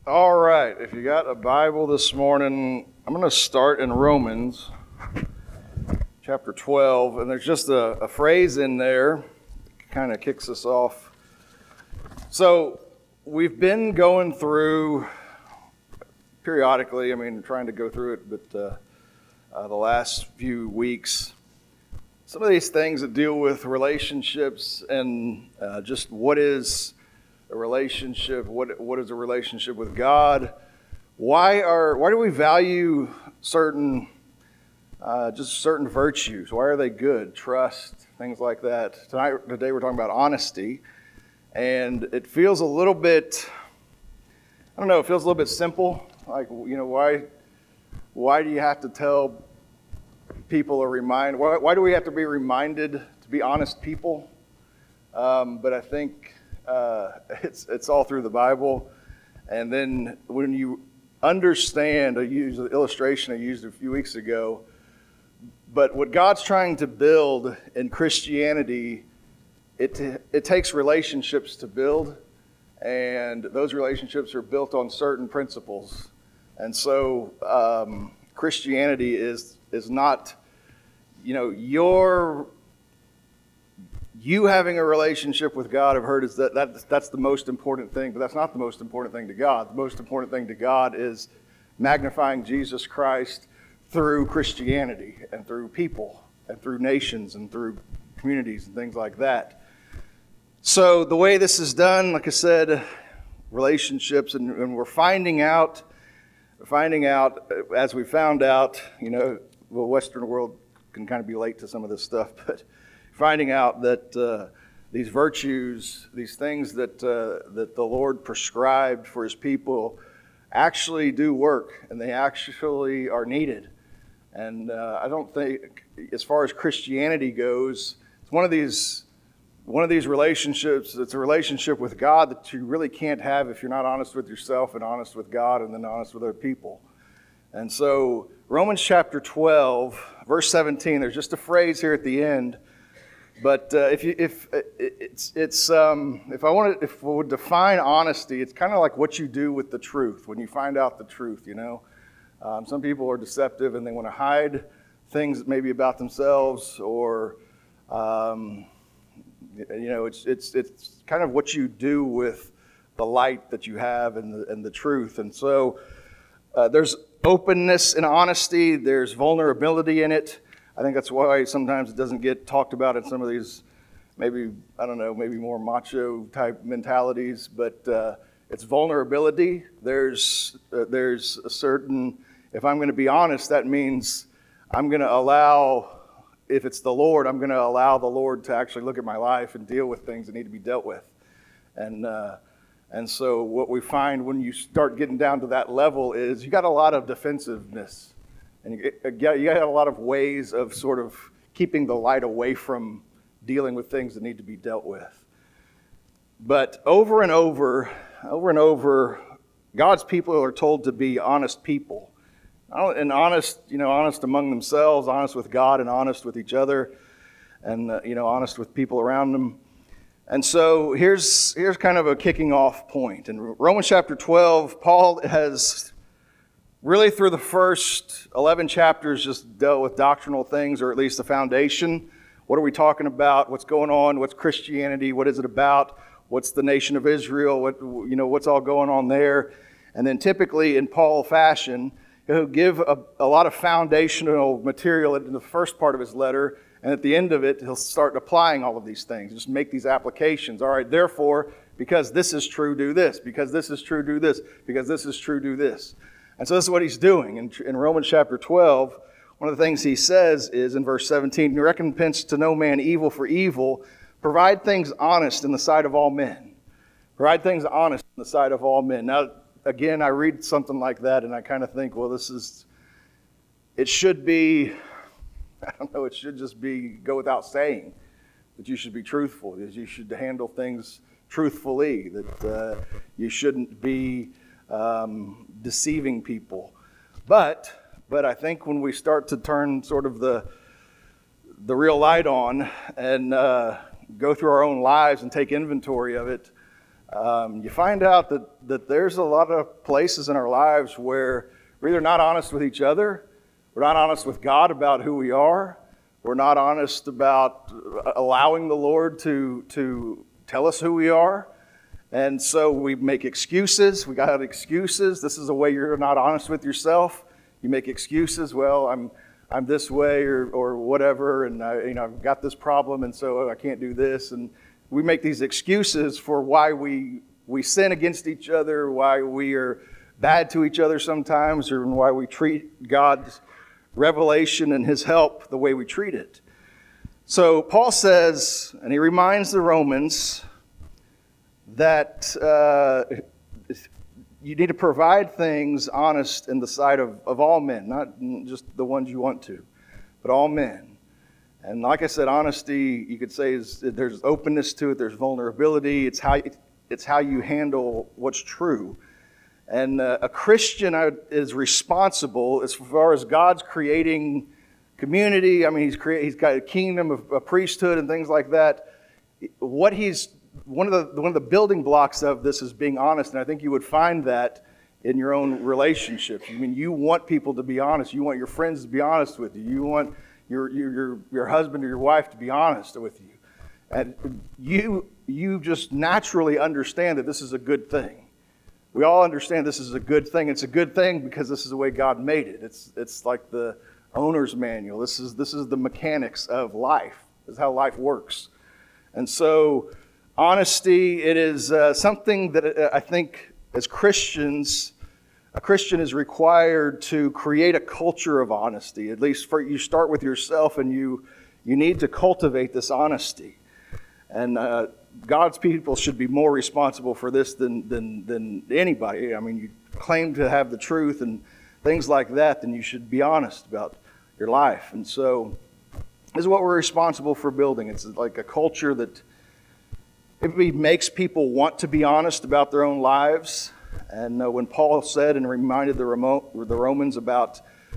All right, if you got a Bible this morning, I'm going to start in Romans chapter 12, and there's just a phrase in there that kind of kicks us off. So we've been going through periodically, trying to go through it, but the last few weeks, some of these things that deal with relationships and just what is a relationship, what is a relationship with God? Why do we value certain virtues? Why are they good? Trust, things like that. Today we're talking about honesty, and it feels a little bit, it feels a little bit simple. Like, why do you have to tell people why do we have to be reminded to be honest people? But I think it's all through the Bible. And then when you understand, I used the illustration I used a few weeks ago, but what God's trying to build in Christianity, it takes relationships to build, and those relationships are built on certain principles. And so Christianity is not, you having a relationship with God, I've heard, is that's the most important thing, but that's not the most important thing to God. The most important thing to God is magnifying Jesus Christ through Christianity and through people and through nations and through communities and things like that. So the way this is done, like I said, relationships, and we're finding out, as we found out, the Western world can kind of be late to some of this stuff, but finding out that these virtues, these things that the Lord prescribed for His people actually do work, and they actually are needed. And I don't think, as far as Christianity goes, it's one of these relationships. It's a relationship with God that you really can't have if you're not honest with yourself and honest with God and then honest with other people. And so Romans chapter 12, verse 17. There's just a phrase here at the end. But if we would define honesty, it's kind of like what you do with the truth when you find out the truth. Some people are deceptive and they want to hide things maybe about themselves, or it's kind of what you do with the light that you have and the truth. And so there's openness in honesty. There's vulnerability in it. I think that's why sometimes it doesn't get talked about in some of these, maybe more macho type mentalities, but it's vulnerability. There's a certain, if I'm going to be honest, that means I'm going to allow, if it's the Lord, I'm going to allow the Lord to actually look at my life and deal with things that need to be dealt with. And so what we find when you start getting down to that level is you got a lot of defensiveness. And you got a lot of ways of sort of keeping the light away from dealing with things that need to be dealt with. But over and over, God's people are told to be honest people. And honest among themselves, honest with God, and honest with each other, and honest with people around them. And so here's kind of a kicking off point. In Romans chapter 12, Paul has really, through the first 11 chapters, just dealt with doctrinal things, or at least the foundation. What are we talking about? What's going on? What's Christianity? What is it about? What's the nation of Israel? What's all going on there? And then typically in Paul fashion, he'll give a lot of foundational material in the first part of his letter, and at the end of it, he'll start applying all of these things. Just make these applications. All right, therefore, because this is true, do this. Because this is true, do this. Because this is true, do this. And so this is what he's doing. In Romans chapter 12, one of the things he says is in verse 17, "You recompense to no man evil for evil. Provide things honest in the sight of all men." Provide things honest in the sight of all men. Now, again, I read something like that and I kind of think, well, it should be, it should just be, go without saying that you should be truthful, that you should handle things truthfully, that you shouldn't be deceiving people. But I think when we start to turn sort of the real light on and go through our own lives and take inventory of it, you find out that there's a lot of places in our lives where we're either not honest with each other, we're not honest with God about who we are, we're not honest about allowing the Lord to tell us who we are. And so we make excuses. We got excuses. This is a way you're not honest with yourself. You make excuses. Well, I'm this way or whatever, and I've got this problem, and so I can't do this. And we make these excuses for why we sin against each other, why we are bad to each other sometimes, or why we treat God's revelation and His help the way we treat it. So Paul says, and he reminds the Romans that you need to provide things honest in the sight of all men, not just the ones you want to, but all men. And like I said, honesty, you could say, there's openness to it, there's vulnerability, it's how you handle what's true. And a Christian is responsible as far as God's creating community. I mean, he's got a kingdom of a priesthood and things like that. One of the building blocks of this is being honest, and I think you would find that in your own relationships. I mean, you want people to be honest. You want your friends to be honest with you. You want your husband or your wife to be honest with you. And you just naturally understand that this is a good thing. We all understand this is a good thing. It's a good thing because this is the way God made it. It's like the owner's manual. This is the mechanics of life. This is how life works. And so honesty, it is something that I think as Christians, a Christian is required to create a culture of honesty. At least you start with yourself, and you need to cultivate this honesty. And God's people should be more responsible for this than anybody. I mean, you claim to have the truth and things like that, then you should be honest about your life. And so this is what we're responsible for building. It's like a culture that it makes people want to be honest about their own lives. And when Paul said and reminded the Romans about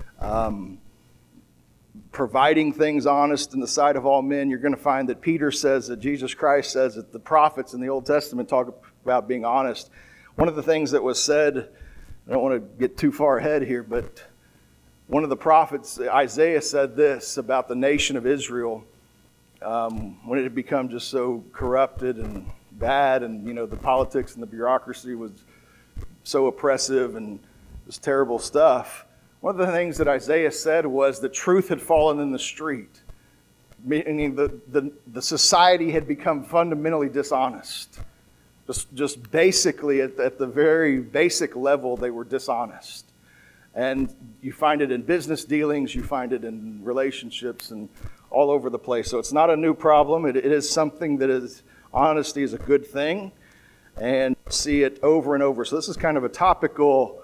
providing things honest in the sight of all men, you're going to find that Peter says, that Jesus Christ says, that the prophets in the Old Testament talk about being honest. One of the things that was said, I don't want to get too far ahead here, but one of the prophets, Isaiah, said this about the nation of Israel when it had become just so corrupted and bad, and the politics and the bureaucracy was so oppressive and this terrible stuff. One of the things that Isaiah said was the truth had fallen in the street, meaning the society had become fundamentally dishonest. Just basically at the very basic level, they were dishonest. And you find it in business dealings, you find it in relationships, and all over the place. So it's not a new problem. It is something that honesty is a good thing, and see it over and over. So this is kind of a topical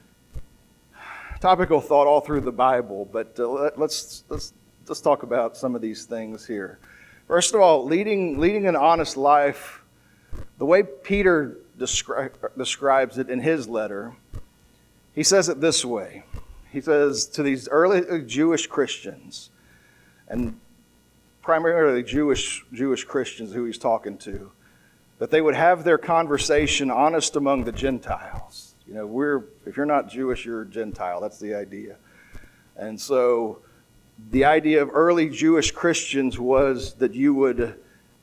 thought all through the Bible, but let's talk about some of these things here. First of all, leading an honest life, the way Peter describes it in his letter, he says it this way. He says to these early Jewish Christians, and primarily Jewish Christians who he's talking to, that they would have their conversation honest among the Gentiles. If you're not Jewish, you're a Gentile. That's the idea. And so the idea of early Jewish Christians was that you would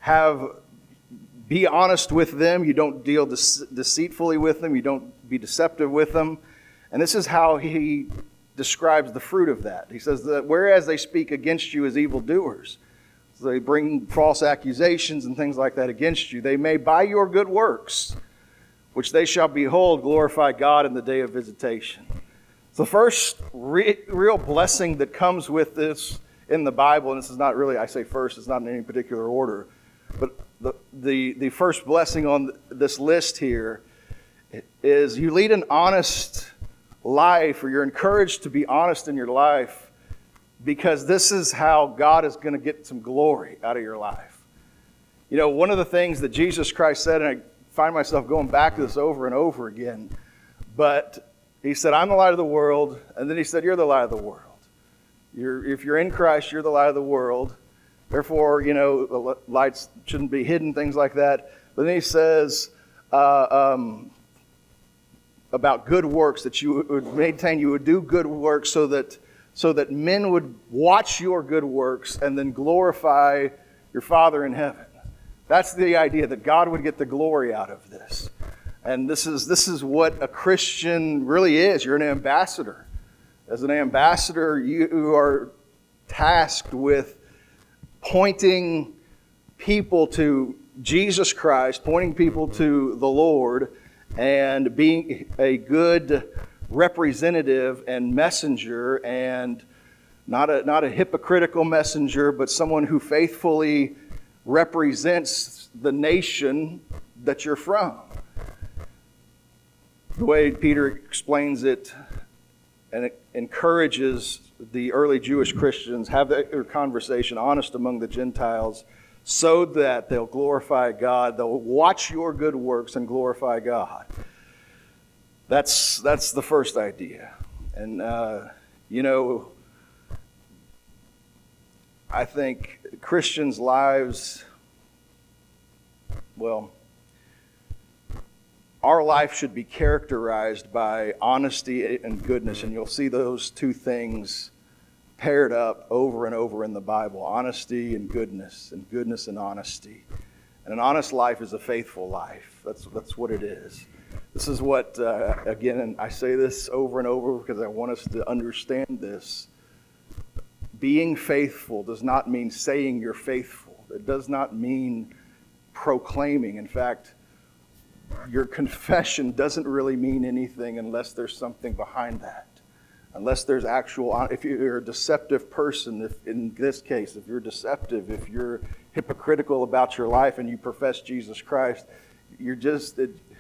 be honest with them. You don't deal deceitfully with them. You don't be deceptive with them. And this is how he describes the fruit of that. He says that whereas they speak against you as evildoers, so they bring false accusations and things like that against you, they may by your good works, which they shall behold, glorify God in the day of visitation. The first real blessing that comes with this in the Bible, and this is not really, I say first, it's not in any particular order, but the first blessing on this list here is you lead an honest life, or you're encouraged to be honest in your life, because this is how God is going to get some glory out of your life. One of the things that Jesus Christ said, and I find myself going back to this over and over again, but he said, I'm the light of the world, and then he said, you're the light of the world. If you're in Christ, you're the light of the world. Therefore, the lights shouldn't be hidden, things like that. But then he says, about good works, that you would maintain, you would do good works so that men would watch your good works and then glorify your Father in heaven. That's the idea, that God would get the glory out of this. And this is what a Christian really is. You're an ambassador. As an ambassador, you are tasked with pointing people to Jesus Christ, pointing people to the Lord, and being a good representative and messenger, and not a hypocritical messenger, but someone who faithfully represents the nation that you're from. The way Peter explains it, and it encourages the early Jewish Christians, have their conversation honest among the Gentiles, so that they'll glorify God. They'll watch your good works and glorify God. That's the first idea. And, I think Christians' lives, our life should be characterized by honesty and goodness. And you'll see those two things paired up over and over in the Bible: honesty and goodness and honesty. And an honest life is a faithful life. That's what it is. This is what, again, and I say this over and over because I want us to understand this. Being faithful does not mean saying you're faithful. It does not mean proclaiming. In fact, your confession doesn't really mean anything unless there's something behind that. Unless there's if you're a deceptive person, if in this case, if you're deceptive, if you're hypocritical about your life and you profess Jesus Christ, you're just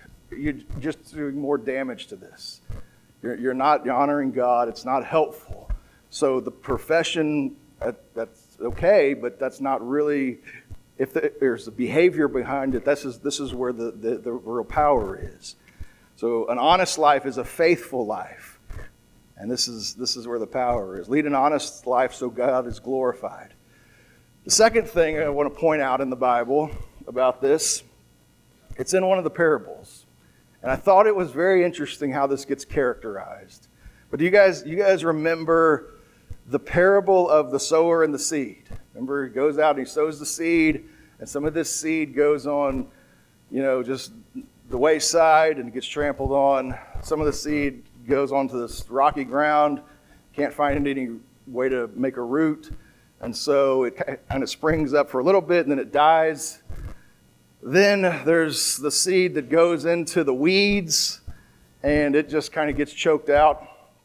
doing more damage to this. You're not honoring God. It's not helpful. So the profession, that's okay, but that's not really, if there's a behavior behind it, this is where the real power is. So an honest life is a faithful life. And this is where the power is. Lead an honest life so God is glorified. The second thing I want to point out in the Bible about this, it's in one of the parables. And I thought it was very interesting how this gets characterized. But do you guys remember the parable of the sower and the seed? Remember, he goes out and he sows the seed, and some of this seed goes on, just the wayside and gets trampled on. Some of the seed goes onto this rocky ground, can't find any way to make a root, and so it kind of springs up for a little bit and then it dies. Then there's the seed that goes into the weeds and it just kind of gets choked out.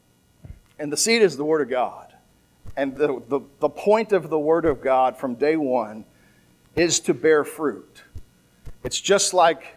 And the seed is the Word of God. And the point of the Word of God from day one is to bear fruit. It's just like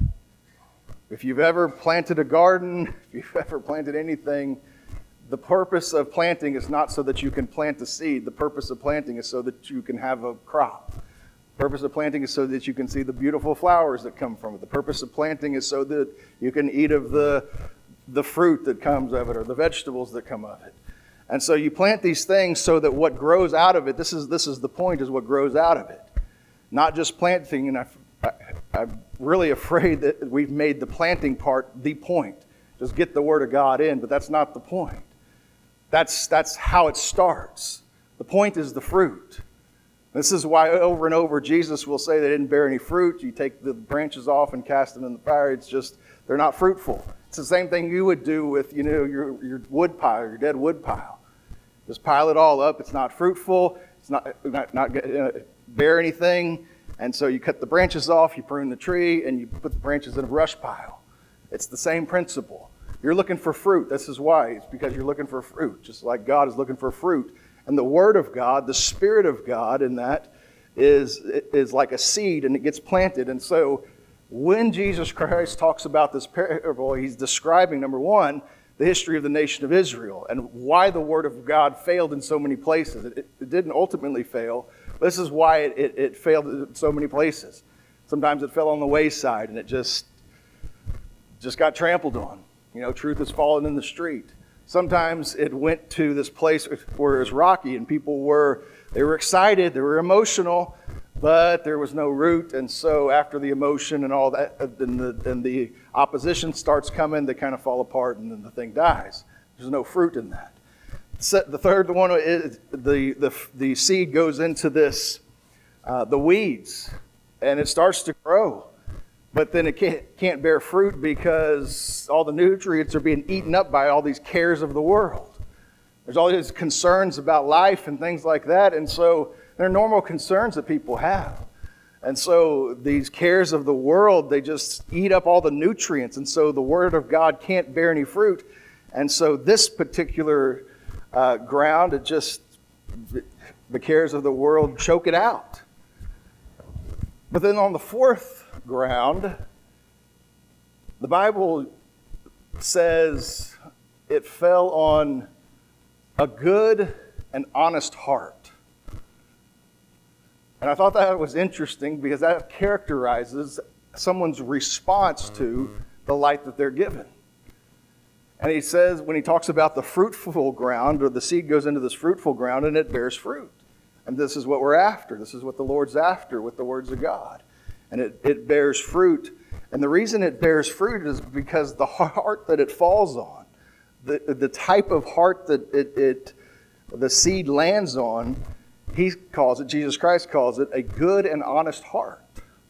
if you've ever planted a garden, if you've ever planted anything, the purpose of planting is not so that you can plant the seed. The purpose of planting is so that you can have a crop. The purpose of planting is so that you can see the beautiful flowers that come from it. The purpose of planting is so that you can eat of the fruit that comes of it or the vegetables that come of it. And so you plant these things so that what grows out of it, this is the point, is what grows out of it. Not just planting, and I'm really afraid that we've made the planting part the point. Just get the Word of God in, but that's not the point. That's how it starts. The point is the fruit. This is why over and over Jesus will say they didn't bear any fruit. You take the branches off and cast them in the fire. It's just, they're not fruitful. It's the same thing you would do with, your wood pile, your dead wood pile. Just pile it all up. It's not fruitful. It's not going to bear anything. And so you cut the branches off, you prune the tree, and you put the branches in a brush pile. It's the same principle. You're looking for fruit. This is why. It's because you're looking for fruit, just like God is looking for fruit. And the Word of God, the Spirit of God in that is like a seed, and it gets planted. And so when Jesus Christ talks about this parable, he's describing, number one, the history of the nation of Israel and why the Word of God failed in so many places. It didn't ultimately fail. This is why it failed in so many places. Sometimes it fell on the wayside and it just got trampled on. Truth has fallen in the street. Sometimes it went to this place where it was rocky and people were excited, they were emotional, but there was no root. And so after the emotion and all that, and the opposition starts coming, they kind of fall apart, and then the thing dies. There's no fruit in that. The third one is the seed goes into this, the weeds, and it starts to grow. But then it can't bear fruit because all the nutrients are being eaten up by all these cares of the world. There's all these concerns about life and things like that. And so they're normal concerns that people have. And so these cares of the world, they just eat up all the nutrients. And so the Word of God can't bear any fruit. And so this particular ground, the cares of the world choke it out. But then on the fourth ground, the Bible says it fell on a good and honest heart. And I thought that was interesting because that characterizes someone's response to the light that they're given. And he says, when he talks about the fruitful ground, or the seed goes into this fruitful ground and it bears fruit. And this is what we're after. This is what the Lord's after with the words of God. And it bears fruit. And the reason it bears fruit is because the heart that it falls on, the type of heart that the seed lands on, he calls it, Jesus Christ calls it, a good and honest heart.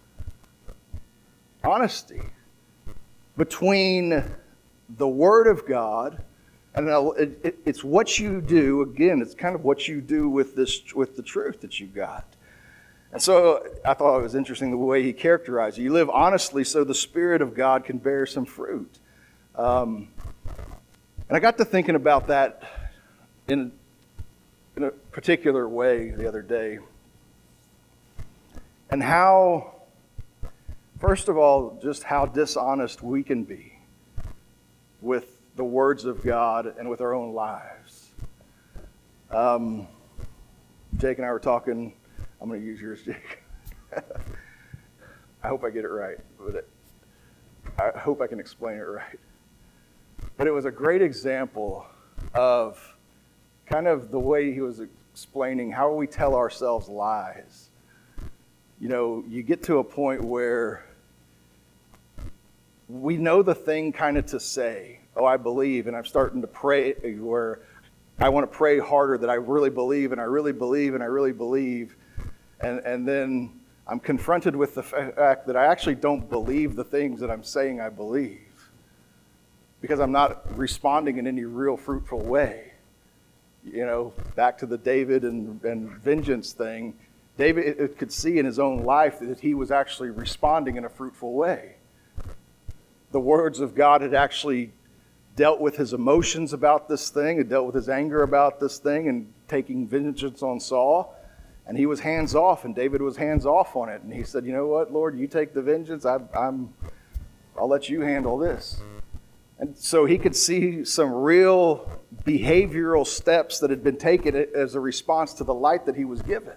Honesty between the Word of God, and it's what you do. Again, it's kind of what you do with the truth that you've got. And so I thought it was interesting the way he characterized it. You live honestly so the Spirit of God can bear some fruit. And I got to thinking about that in a particular way the other day. And how, first of all, just how dishonest we can be with the words of God and with our own lives. Jake and I were talking. I'm going to use yours, Jake. I hope I get it right. I hope I can explain it right. But it was a great example of kind of the way he was explaining how we tell ourselves lies. You know, you get to a point where we know the thing kind of to say, oh, I believe, and I'm starting to pray, where I want to pray harder that I really believe, and I really believe, and I really believe. And then I'm confronted with the fact that I actually don't believe the things that I'm saying I believe because I'm not responding in any real fruitful way. You know, back to the David and vengeance thing, David could see in his own life that he was actually responding in a fruitful way. The words of God had actually dealt with his emotions about this thing, had dealt with his anger about this thing and taking vengeance on Saul. And he was hands off, and David was hands off on it. And he said, you know what, Lord, you take the vengeance. I'll let you handle this. And so he could see some real behavioral steps that had been taken as a response to the light that he was given.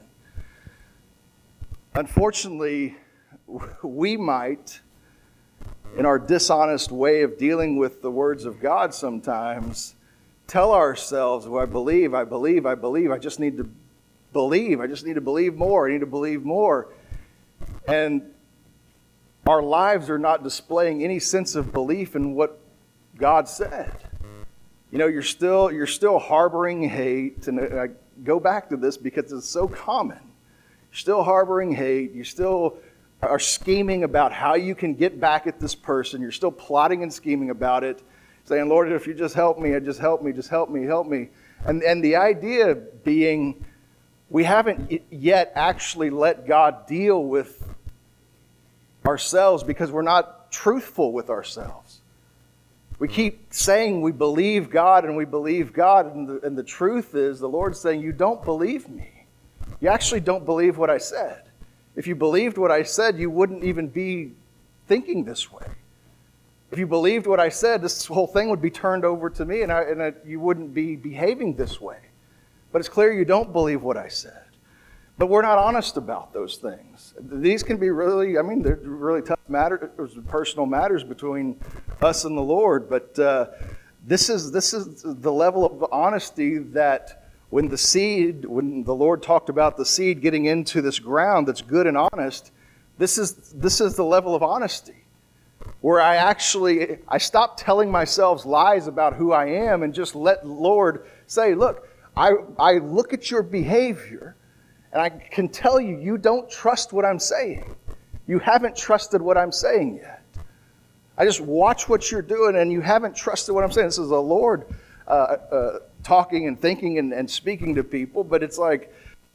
Unfortunately, we might, in our dishonest way of dealing with the words of God sometimes, tell ourselves, well, I believe. I just need to believe. I just need to believe more. I need to believe more. And our lives are not displaying any sense of belief in what God said. You know, you're still harboring hate. And I go back to this because it's so common. You're still harboring hate. You still are scheming about how you can get back at this person. You're still plotting and scheming about it, saying, Lord, if you just help me, just help me. And the idea being, we haven't yet actually let God deal with ourselves because we're not truthful with ourselves. We keep saying we believe God, and the truth is the Lord's saying, you don't believe me. You actually don't believe what I said. If you believed what I said, you wouldn't even be thinking this way. If you believed what I said, this whole thing would be turned over to me, and you wouldn't be behaving this way. But it's clear you don't believe what I said. But we're not honest about those things. These can be really, they're really tough matters, personal matters between us and the Lord. But this is the level of honesty that when the Lord talked about the seed getting into this ground that's good and honest, this is the level of honesty where I stop telling myself lies about who I am and just let the Lord say, look, I look at your behavior and I can tell you, you don't trust what I'm saying. You haven't trusted what I'm saying yet. I just watch what you're doing and you haven't trusted what I'm saying. This is the Lord talking and thinking and speaking to people, but it's like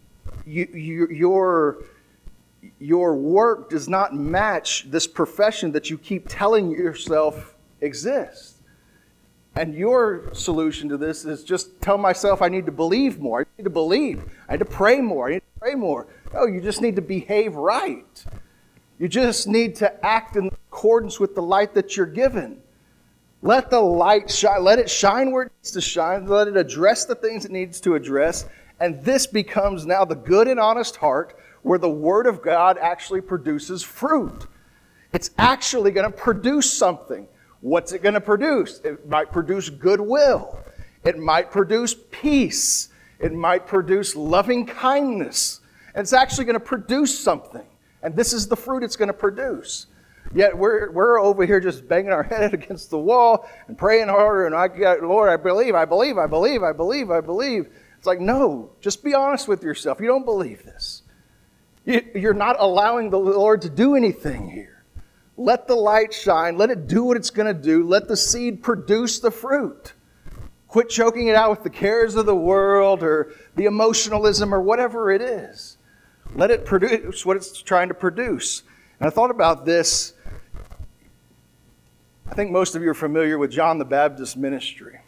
your work does not match this profession that you keep telling yourself exists. And your solution to this is just tell myself I need to believe more. I need to believe. I need to pray more. I need to pray more. No, you just need to behave right. You just need to act in accordance with the light that you're given. Let the light shine. Let it shine where it needs to shine. Let it address the things it needs to address. And this becomes now the good and honest heart where the Word of God actually produces fruit. It's actually going to produce something. What's it going to produce? It might produce goodwill. It might produce peace. It might produce loving kindness. And it's actually going to produce something. And this is the fruit it's going to produce. Yet we're over here just banging our head against the wall and praying harder. And Lord, I believe. It's like, no, just be honest with yourself. You don't believe this. You're not allowing the Lord to do anything here. Let the light shine. Let it do what it's going to do. Let the seed produce the fruit. Quit choking it out with the cares of the world or the emotionalism or whatever it is. Let it produce what it's trying to produce. And I thought about this. I think most of you are familiar with John the Baptist's ministry.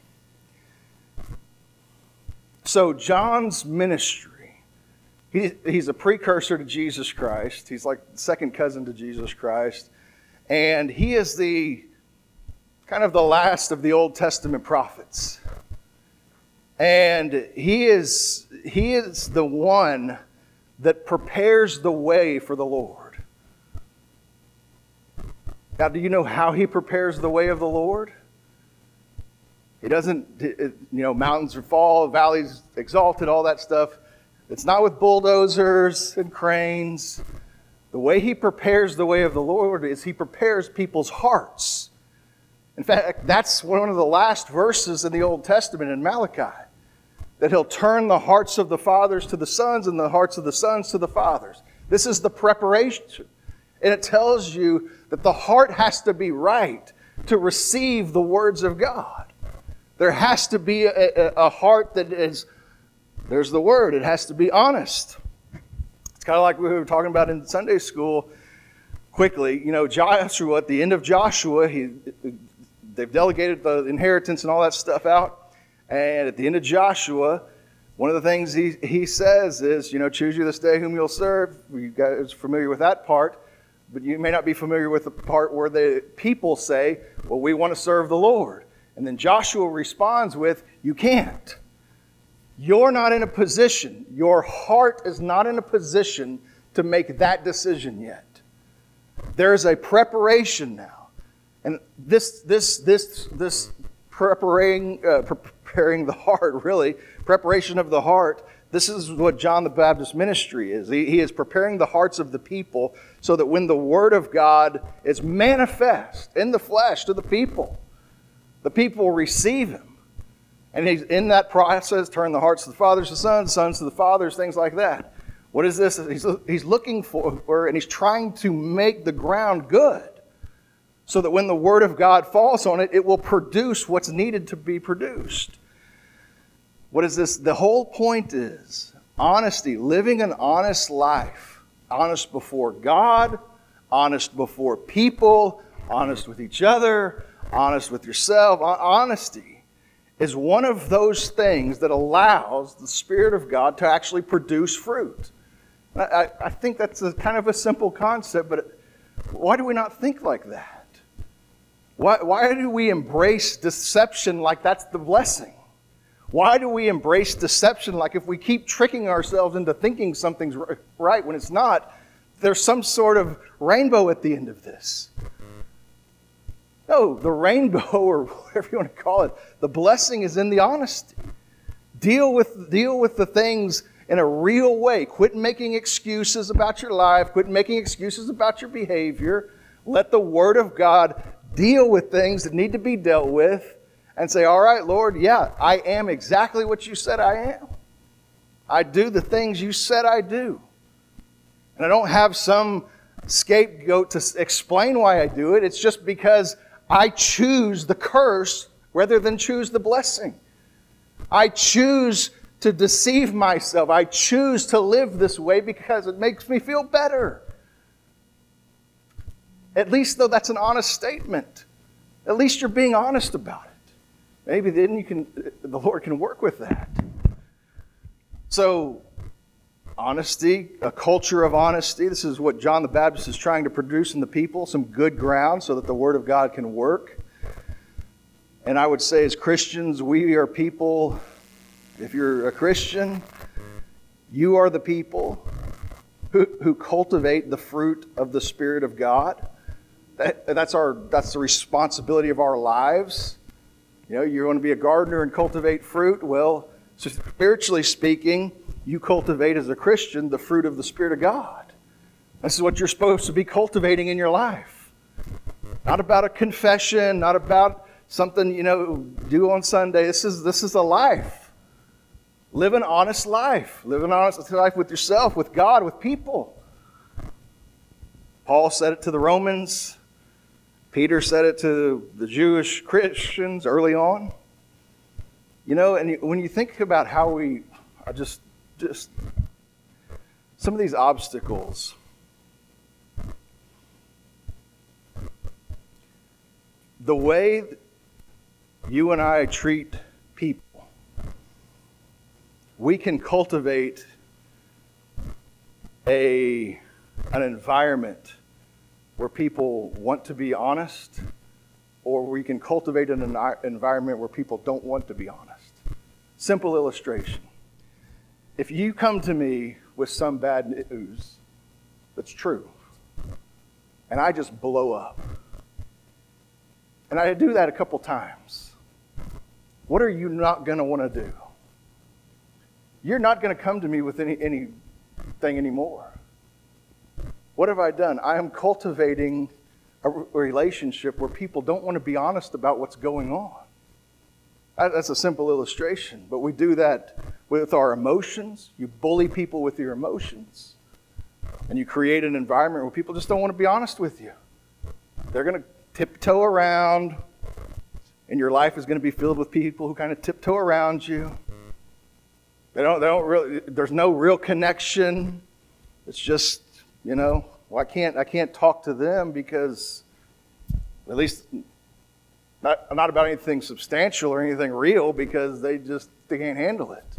So John's ministry, he's a precursor to Jesus Christ. He's like the second cousin to Jesus Christ. And he is the kind of the last of the Old Testament prophets. And he is the one that prepares the way for the Lord. Now, do you know how he prepares the way of the Lord? He doesn't, mountains fall, valleys exalted, all that stuff. It's not with bulldozers and cranes. The way he prepares the way of the Lord is he prepares people's hearts. In fact, that's one of the last verses in the Old Testament in Malachi. That he'll turn the hearts of the fathers to the sons and the hearts of the sons to the fathers. This is the preparation. And it tells you that the heart has to be right to receive the words of God. There has to be a heart that is, there's the word, it has to be honest. It's kind of like we were talking about in Sunday school quickly. Joshua, at the end of Joshua, they've delegated the inheritance and all that stuff out. And at the end of Joshua, one of the things he says is, choose you this day whom you'll serve. You guys are familiar with that part. But you may not be familiar with the part where the people say, well, we want to serve the Lord. And then Joshua responds with, you can't. You're not in a position, your heart is not in a position to make that decision yet. There's a preparation now. And this preparing the heart, really, preparation of the heart, this is what John the Baptist's ministry is. He is preparing the hearts of the people so that when the Word of God is manifest in the flesh to the people will receive Him. And he's in that process, turn the hearts of the fathers to sons, sons to the fathers, things like that. What is this? He's looking for, and he's trying to make the ground good so that when the Word of God falls on it, it will produce what's needed to be produced. What is this? The whole point is honesty, living an honest life. Honest before God, honest before people, honest with each other, honest with yourself. Honesty is one of those things that allows the Spirit of God to actually produce fruit. I think that's kind of a simple concept, but why do we not think like that? Why do we embrace deception like that's the blessing? Why do we embrace deception like if we keep tricking ourselves into thinking something's right when it's not, there's some sort of rainbow at the end of this? No, the rainbow, or whatever you want to call it, the blessing is in the honesty. Deal with the things in a real way. Quit making excuses about your life. Quit making excuses about your behavior. Let the Word of God deal with things that need to be dealt with and say, all right, Lord, yeah, I am exactly what you said I am. I do the things you said I do. And I don't have some scapegoat to explain why I do it. It's just because I choose the curse rather than choose the blessing. I choose to deceive myself. I choose to live this way because it makes me feel better. At least, though, that's an honest statement. At least you're being honest about it. Maybe then the Lord can work with that. So, honesty, a culture of honesty. This is what John the Baptist is trying to produce in the people, some good ground so that the Word of God can work. And I would say as Christians, we are people, if you're a Christian, you are the people who cultivate the fruit of the Spirit of God. That's the responsibility of our lives. You know, you want to be a gardener and cultivate fruit. Well, so spiritually speaking, you cultivate as a Christian the fruit of the Spirit of God. This is what you're supposed to be cultivating in your life. Not about a confession, not about something, do on Sunday. This is a life. Live an honest life. Live an honest life with yourself, with God, with people. Paul said it to the Romans. Peter said it to the Jewish Christians early on. And when you think about how we are just some of these obstacles, the way you and I treat people, we can cultivate an environment where people want to be honest, or we can cultivate an environment where people don't want to be honest. Simple illustration. If you come to me with some bad news that's true, and I just blow up, and I do that a couple times, what are you not going to want to do? You're not going to come to me with anything anymore. What have I done? I am cultivating a relationship where people don't want to be honest about what's going on. That's a simple illustration, but we do that with our emotions. You bully people with your emotions, and you create an environment where people just don't want to be honest with you. They're going to tiptoe around, and your life is going to be filled with people who kind of tiptoe around you. They don't really. There's no real connection. It's just, I can't talk to them because, at least, not about anything substantial or anything real, because they can't handle it.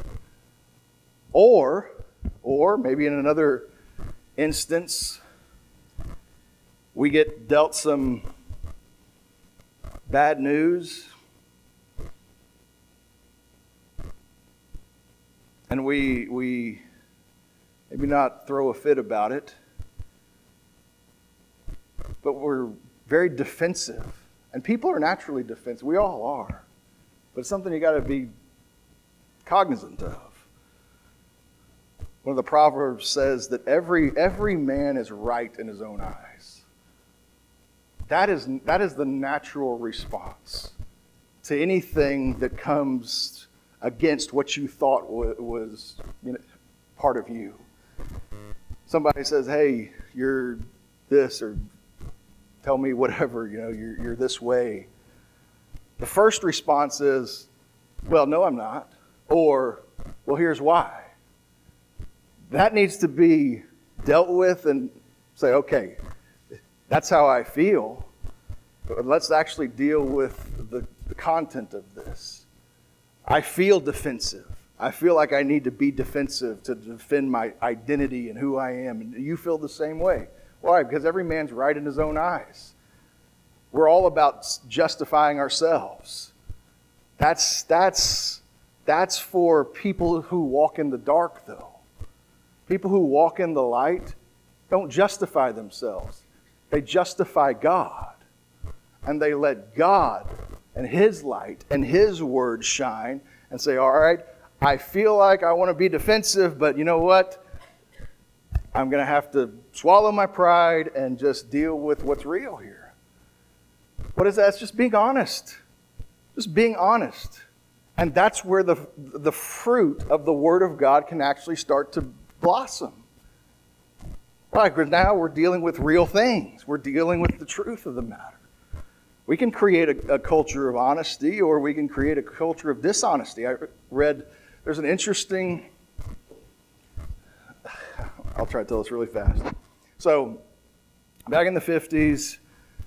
Or maybe in another instance, we get dealt some bad news, and we maybe not throw a fit about it, but we're very defensive. And people are naturally defensive. We all are. But it's something you got to be cognizant of. One of the Proverbs says that every man is right in his own eyes. That is the natural response to anything that comes against what you thought was part of you. Somebody says, hey, you're this, or tell me whatever, you're this way. The first response is, well, no, I'm not. Or, well, here's why. That needs to be dealt with and say, okay, that's how I feel. But let's actually deal with the content of this. I feel defensive. I feel like I need to be defensive to defend my identity and who I am. And you feel the same way. Why? Because every man's right in his own eyes. We're all about justifying ourselves. That's for people who walk in the dark, though. People who walk in the light don't justify themselves. They justify God. And they let God and His light and His word shine and say, all right, I feel like I want to be defensive, but you know what? I'm going to have to swallow my pride and just deal with what's real here. What is that? It's just being honest. Just being honest. And that's where the fruit of the Word of God can actually start to blossom. Right, because now we're dealing with real things. We're dealing with the truth of the matter. We can create a culture of honesty, or we can create a culture of dishonesty. I read, there's an interesting, I'll try to tell this really fast. So, back in the 50s,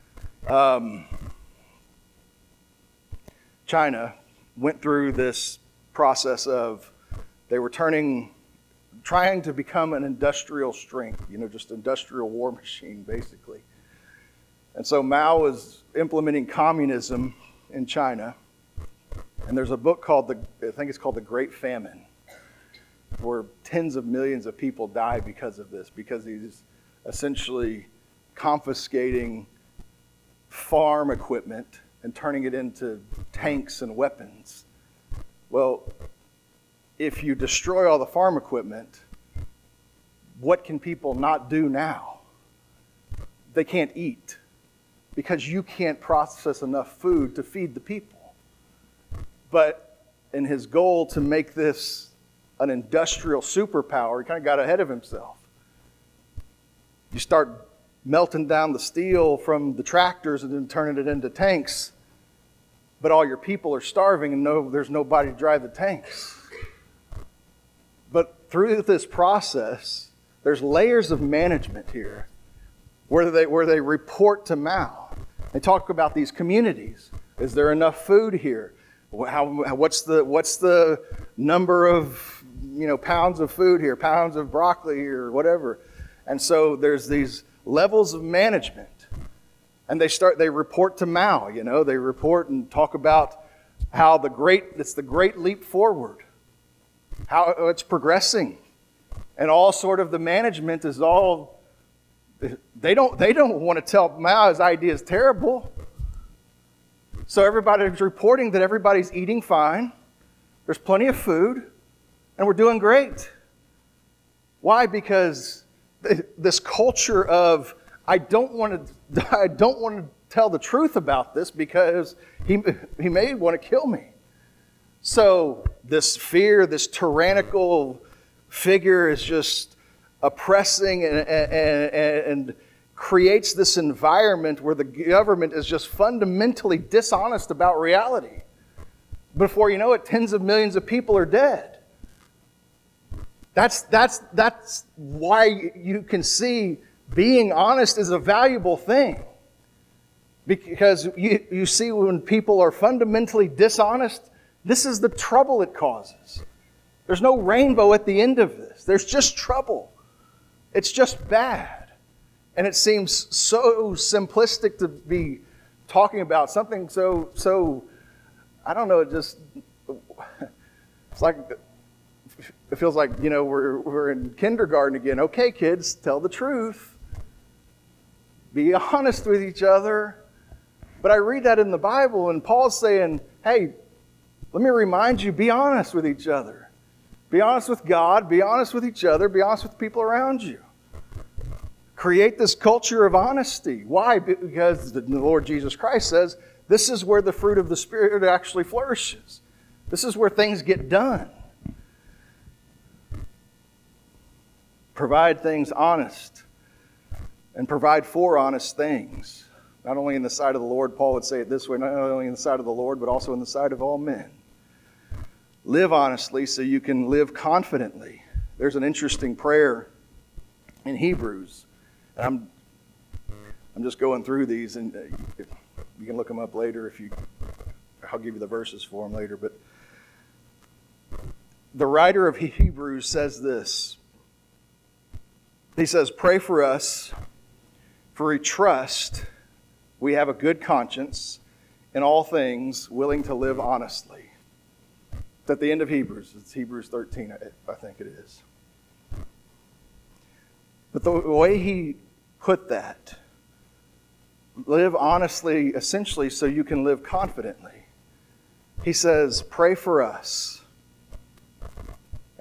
China went through this process of, they were trying to become an industrial strength, just industrial war machine, basically. And so Mao was implementing communism in China. And there's a book called The Great Famine, where tens of millions of people died because of this, because he's essentially confiscating farm equipment and turning it into tanks and weapons. Well, if you destroy all the farm equipment, what can people not do now? They can't eat, because you can't process enough food to feed the people. But in his goal to make this an industrial superpower, he kind of got ahead of himself. You start melting down the steel from the tractors and then turning it into tanks, but all your people are starving and there's nobody to drive the tanks. But through this process, there's layers of management here where they report to Mao. They talk about these communities. Is there enough food here? What's the number of pounds of food here, pounds of broccoli here, whatever? And so there's these levels of management, and they report to Mao. They report and talk about how it's the great leap forward, how it's progressing, and all sort of the management is all. They don't want to tell Mao his idea is terrible. So everybody's reporting that everybody's eating fine, there's plenty of food, and we're doing great. Why? Because this culture of I don't want to tell the truth about this because he may want to kill me. So this fear, this tyrannical figure is just oppressing and creates this environment where the government is just fundamentally dishonest about reality. Before you know it, tens of millions of people are dead. That's why you can see being honest is a valuable thing. Because you see when people are fundamentally dishonest, this is the trouble it causes. There's no rainbow at the end of this. There's just trouble. It's just bad. And it seems so simplistic to be talking about something so I don't know, it's like, it feels like, we're in kindergarten again. Okay, kids, tell the truth. Be honest with each other. But I read that in the Bible, and Paul's saying, hey, let me remind you, be honest with each other. Be honest with God, be honest with each other, be honest with the people around you. Create this culture of honesty. Why? Because the Lord Jesus Christ says, this is where the fruit of the Spirit actually flourishes. This is where things get done. Provide things honest and provide for honest things. Not only in the sight of the Lord, Paul would say it this way, not only in the sight of the Lord, but also in the sight of all men. Live honestly so you can live confidently. There's an interesting prayer in Hebrews. And I'm just going through these, and you can look them up later I'll give you the verses for them later. But the writer of Hebrews says this. He says, pray for us, for we trust we have a good conscience in all things, willing to live honestly. It's at the end of Hebrews. It's Hebrews 13, I think it is. But the way he put that, live honestly, essentially, so you can live confidently. He says, pray for us,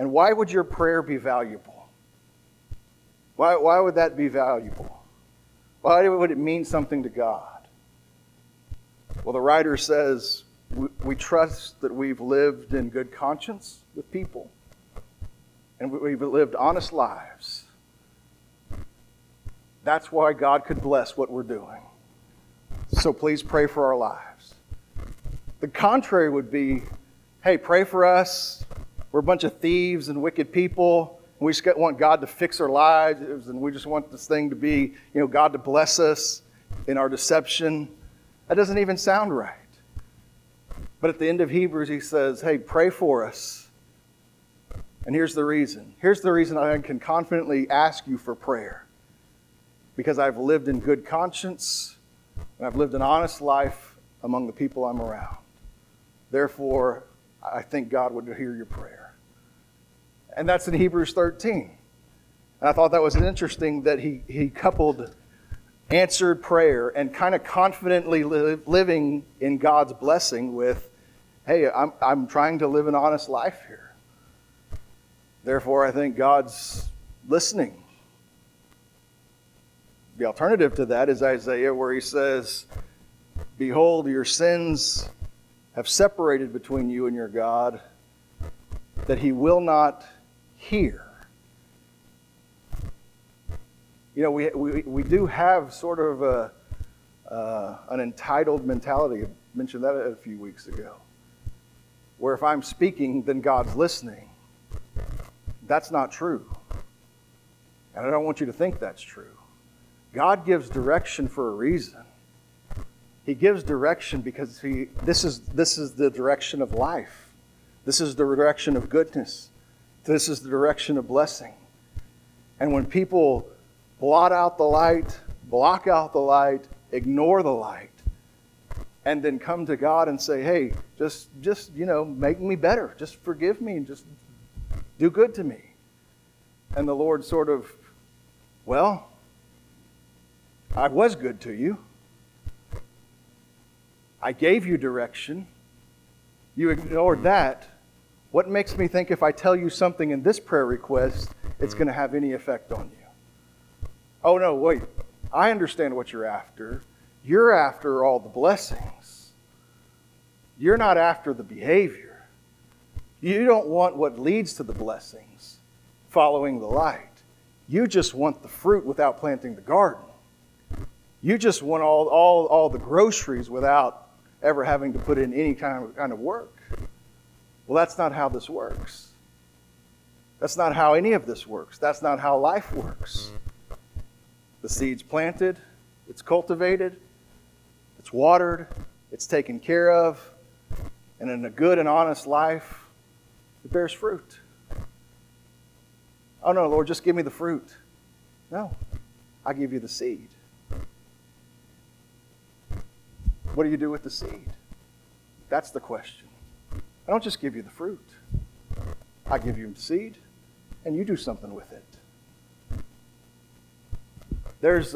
And why would your prayer be valuable? Why would that be valuable? Why would it mean something to God? Well, the writer says, we trust that we've lived in good conscience with people, and we've lived honest lives. That's why God could bless what we're doing. So please pray for our lives. The contrary would be, hey, pray for us. We're a bunch of thieves and wicked people. And we just want God to fix our lives, and we just want this thing to be, God to bless us in our deception. That doesn't even sound right. But at the end of Hebrews, he says, hey, pray for us. And here's the reason. Here's the reason I can confidently ask you for prayer. Because I've lived in good conscience, and I've lived an honest life among the people I'm around. Therefore, I think God would hear your prayer. And that's in Hebrews 13. And I thought that was interesting that he coupled answered prayer and kind of confidently living in God's blessing with, hey, I'm trying to live an honest life here. Therefore, I think God's listening. The alternative to that is Isaiah, where he says, behold, your sins have separated between you and your God, that he will not hear. We do have sort of an entitled mentality. I mentioned that a few weeks ago. Where if I'm speaking, then God's listening. That's not true. And I don't want you to think that's true. God gives direction for a reason. He gives direction because this is the direction of life. This is the direction of goodness. This is the direction of blessing. And when people blot out the light, block out the light, ignore the light, and then come to God and say, hey, just make me better. Just forgive me and just do good to me. And the Lord sort of, well, I was good to you. I gave you direction. You ignored that. What makes me think if I tell you something in this prayer request, it's going to have any effect on you? Oh, no, wait. I understand what you're after. You're after all the blessings. You're not after the behavior. You don't want what leads to the blessings, following the light. You just want the fruit without planting the garden. You just want all the groceries without ever having to put in any kind of work. Well, that's not how this works. That's not how any of this works. That's not how life works. The seed's planted, it's cultivated, it's watered, it's taken care of, and in a good and honest life, it bears fruit. Oh no, Lord, just give me the fruit. No, I give you the seed. What do you do with the seed? That's the question. I don't just give you the fruit. I give you the seed, and you do something with it. There's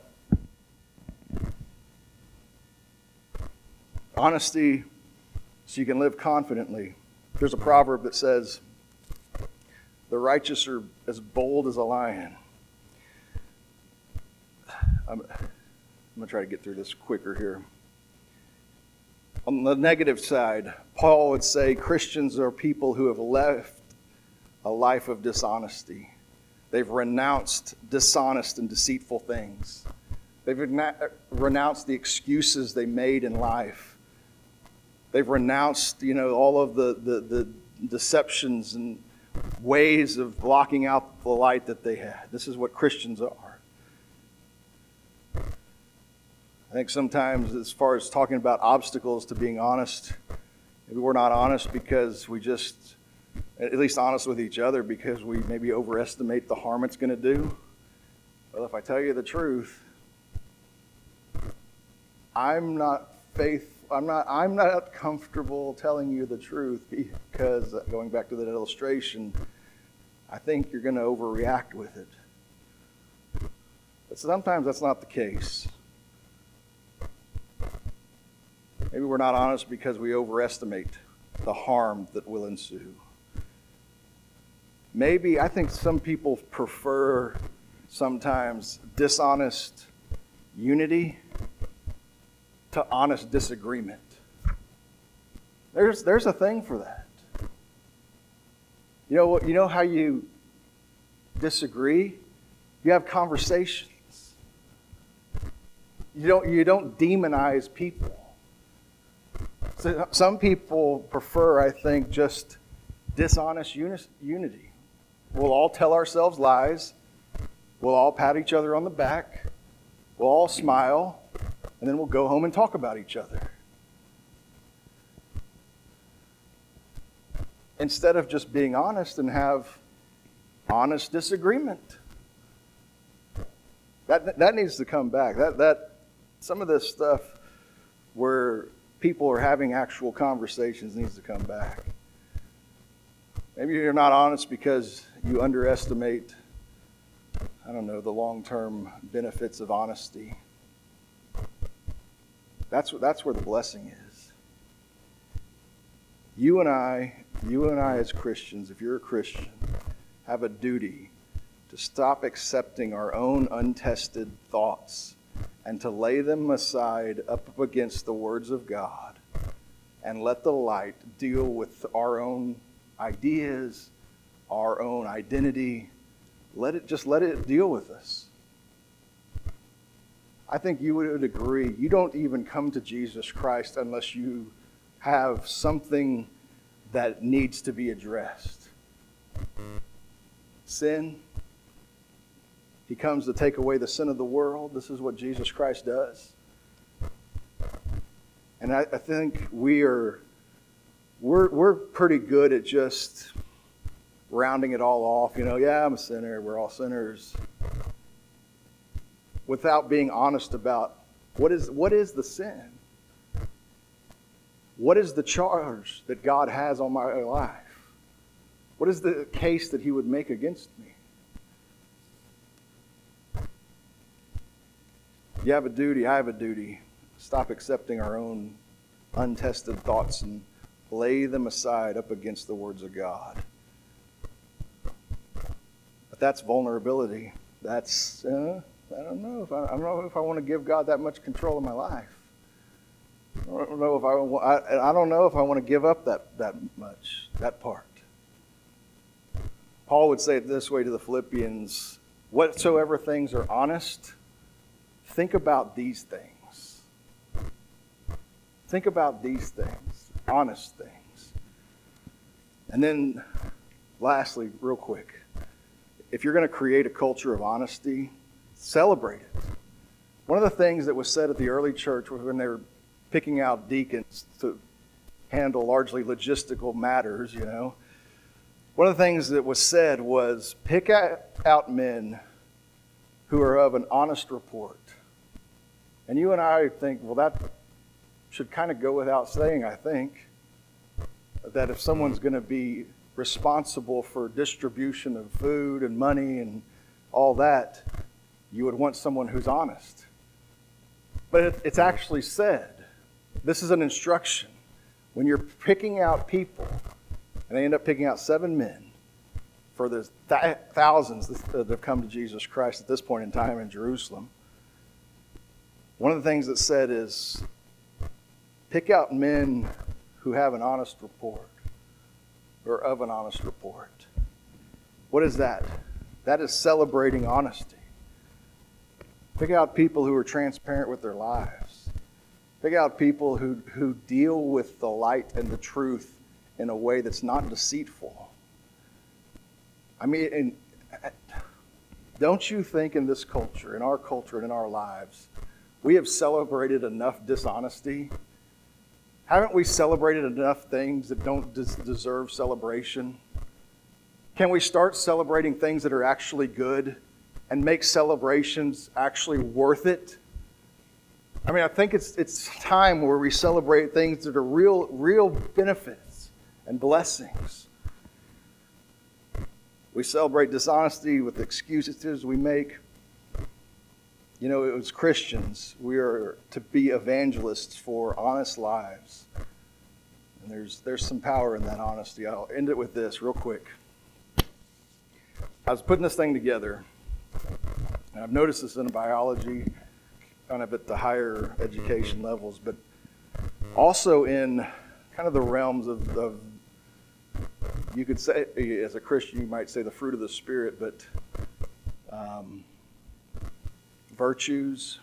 honesty so you can live confidently. There's a proverb that says, the righteous are as bold as a lion. I'm going to try to get through this quicker here. On the negative side, Paul would say Christians are people who have left a life of dishonesty. They've renounced dishonest and deceitful things. They've renounced the excuses they made in life. They've renounced, all of the deceptions and ways of blocking out the light that they had. This is what Christians are. I think sometimes as far as talking about obstacles to being honest, maybe we're not honest because we just, at least honest with each other, because we maybe overestimate the harm it's going to do. Well, if I tell you the truth, I'm not comfortable telling you the truth because, going back to that illustration, I think you're going to overreact with it. But sometimes that's not the case. Maybe we're not honest because we overestimate the harm that will ensue. maybe I think some people prefer sometimes dishonest unity to honest disagreement. There's a thing for that. You know how you disagree? You have conversations. You don't demonize people. So some people prefer, I think, just dishonest unity. We'll all tell ourselves lies. We'll all pat each other on the back. We'll all smile. And then we'll go home and talk about each other. Instead of just being honest and have honest disagreement. That needs to come back. That some of this stuff where people are having actual conversations needs to come back. Maybe you're not honest because you underestimate, I don't know, the long-term benefits of honesty. That's where the blessing is. You and I as Christians, if you're a Christian, have a duty to stop accepting our own untested thoughts and to lay them aside up against the words of God and let the light deal with our own ideas, our own identity. Let it deal with us. I think you would agree, you don't even come to Jesus Christ unless you have something that needs to be addressed. Sin. He comes to take away the sin of the world. This is what Jesus Christ does. And I think we're pretty good at just rounding it all off. Yeah, I'm a sinner. We're all sinners. Without being honest about what is the sin? What is the charge that God has on my life? What is the case that he would make against me? You have a duty, I have a duty. Stop accepting our own untested thoughts and lay them aside up against the words of God. But that's vulnerability. That's, I don't know if I want to give God that much control of my life. I don't know if I want to give up that much, that part. Paul would say it this way to the Philippians, whatsoever things are honest, think about these things. Think about these things, honest things. And then, lastly, real quick, if you're going to create a culture of honesty, celebrate it. One of the things that was said at the early church when they were picking out deacons to handle largely logistical matters, one of the things that was said was pick out men who are of an honest report. And you and I think, well, that should kind of go without saying, I think, that if someone's going to be responsible for distribution of food and money and all that, you would want someone who's honest. But it's actually said, this is an instruction. When you're picking out people, and they end up picking out 7 men for the thousands that have come to Jesus Christ at this point in time in Jerusalem, one of the things that's said is, pick out men who have an honest report, or of an honest report. What is that? That is celebrating honesty. Pick out people who are transparent with their lives. Pick out people who deal with the light and the truth in a way that's not deceitful. I mean, don't you think in this culture, in our culture and in our lives, we have celebrated enough dishonesty? Haven't we celebrated enough things that don't deserve celebration? Can we start celebrating things that are actually good and make celebrations actually worth it? I mean, I think it's time where we celebrate things that are real benefits and blessings. We celebrate dishonesty with excuses we make. As Christians, we are to be evangelists for honest lives. And there's some power in that honesty. I'll end it with this real quick. I was putting this thing together, and I've noticed this in biology, kind of at the higher education levels, but also in kind of the realms of you could say, as a Christian, you might say the fruit of the Spirit, but virtues.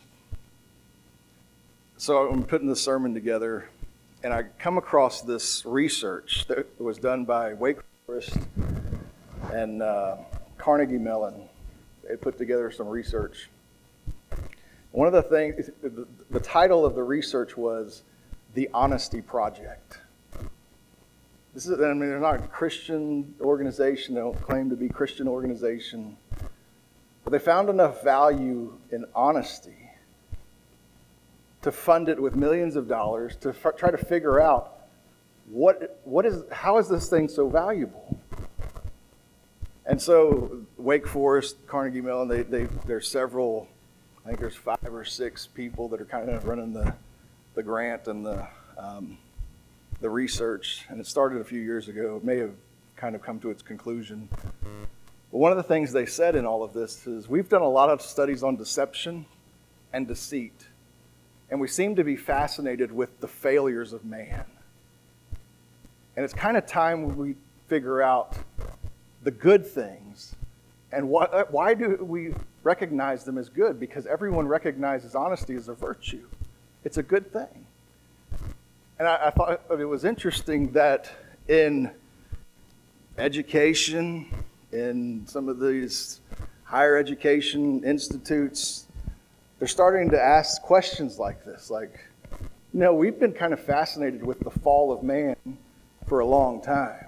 So I'm putting this sermon together, and I come across this research that was done by Wake Forest and Carnegie Mellon. They put together some research. One of the things, the title of the research was The Honesty Project. This is, I mean, they're not a Christian organization. They don't claim to be a Christian organization. But they found enough value in honesty to fund it with millions of dollars to try to figure out how is this thing so valuable? And so Wake Forest, Carnegie Mellon, there's several, I think there's 5 or 6 people that are kind of running the grant and the research, and it started a few years ago. It may have kind of come to its conclusion. But one of the things they said in all of this is we've done a lot of studies on deception and deceit, and we seem to be fascinated with the failures of man. And it's kind of time we figure out the good things and why do we recognize them as good? Because everyone recognizes honesty as a virtue. It's a good thing. And I thought it was interesting that in education, in some of these higher education institutes, they're starting to ask questions like this. Like, we've been kind of fascinated with the fall of man for a long time.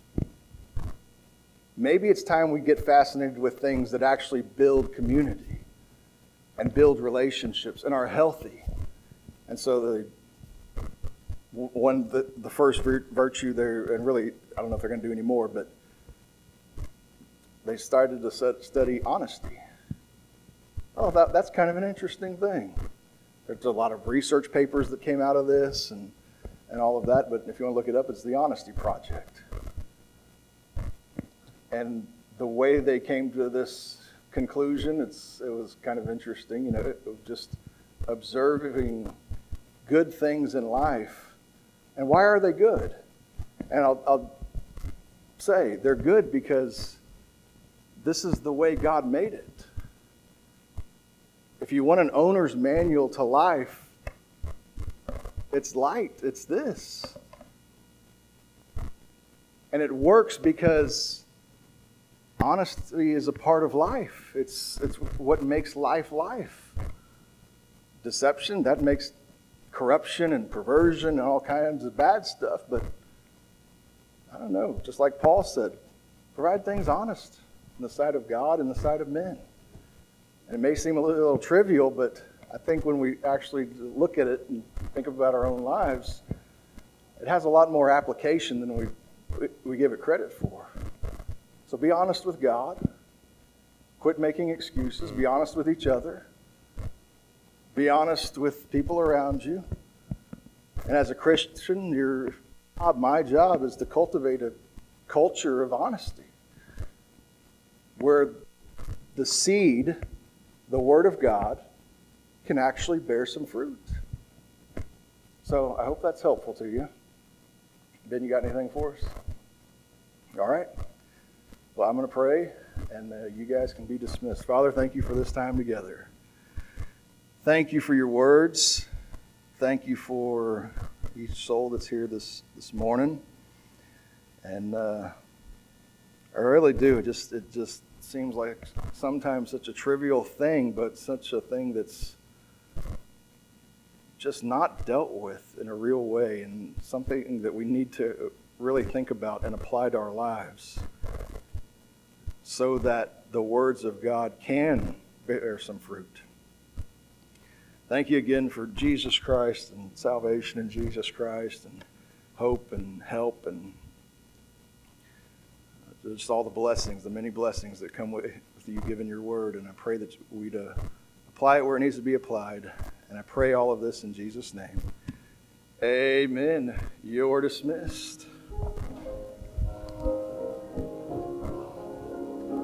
Maybe it's time we get fascinated with things that actually build community and build relationships and are healthy. And so the first virtue there, and really, I don't know if they're going to do any more, but they started to study honesty. Oh, that's kind of an interesting thing. There's a lot of research papers that came out of this and all of that, but if you want to look it up, it's the Honesty Project. And the way they came to this conclusion, it was kind of interesting, just observing good things in life. And why are they good? And I'll say they're good because this is the way God made it. If you want an owner's manual to life, it's light. It's this. And it works because honesty is a part of life. It's what makes life life. Deception, that makes corruption and perversion and all kinds of bad stuff. But I don't know, just like Paul said, provide things honest in the sight of God and the sight of men. And it may seem a little trivial, but I think when we actually look at it and think about our own lives, it has a lot more application than we give it credit for. So be honest with God. Quit making excuses. Be honest with each other. Be honest with people around you. And as a Christian, my job is to cultivate a culture of honesty where the seed, the Word of God, can actually bear some fruit. So I hope that's helpful to you. Ben, you got anything for us? All right. Well, I'm going to pray, and you guys can be dismissed. Father, thank you for this time together. Thank you for your words. Thank you for each soul that's here this morning. And I really do. It just seems like sometimes such a trivial thing, but such a thing that's just not dealt with in a real way, and something that we need to really think about and apply to our lives so that the words of God can bear some fruit. Thank you again for Jesus Christ and salvation in Jesus Christ and hope and help and just all the blessings, the many blessings that come with you giving your word. And I pray that we'd apply it where it needs to be applied. And I pray all of this in Jesus' name. Amen. You're dismissed.